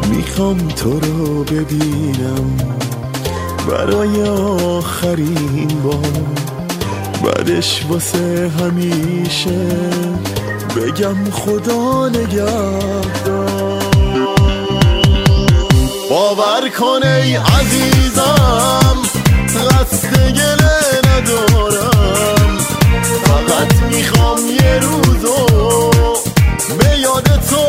میخوام تو رو ببینم برای آخرین بار، بعدش واسه همیشه بگم خدا نگهدار. باور کن ای عزیزم قصد گله ندارم، فقط میخوام یه روزو به یاد تو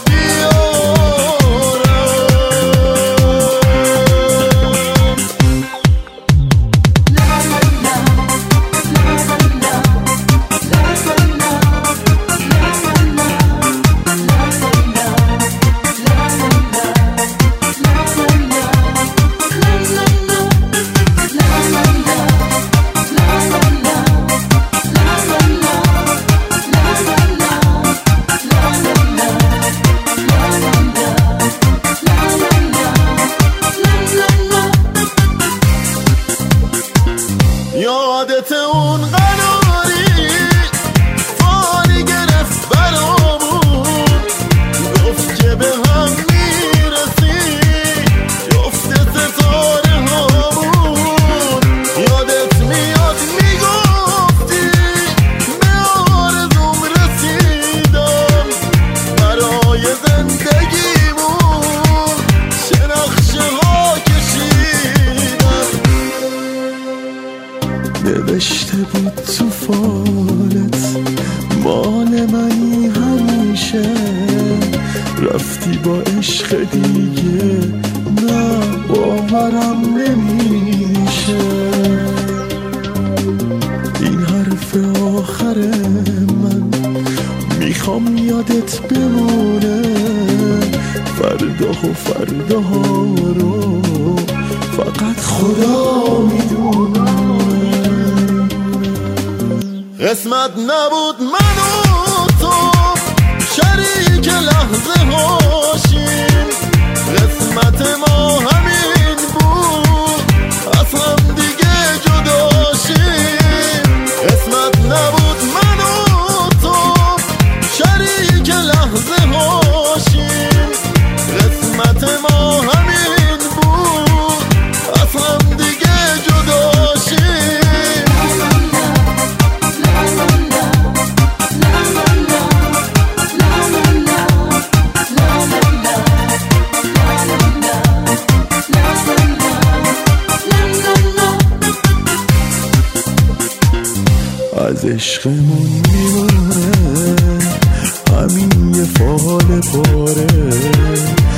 یادت اون قراری فانی گرفت برامون، گفت که به هم میرسی جفت ستاره هامون. یادت میاد میگفتی به آرزوم رسیدم، برای زندگیمون چه نقشه ها کشیدم. نوشته بود تو فالت مال منی همیشه، رفتی با عشق دیگه نه باورم نمیشه. این حرف آخر من میخوام یادت بمونه، فرداها رو فقط خدا میدونه. قسمت نبود من و تو شریک لحظه هاشیم، قسمت ما همین بود از هم دیگه جداشیم. قسمت نبود من و تو شریک لحظه هاشیم، قسمت ما همین بود از هم دیگه جداشیم. از عشقمون میمونه همین یه فال پاره،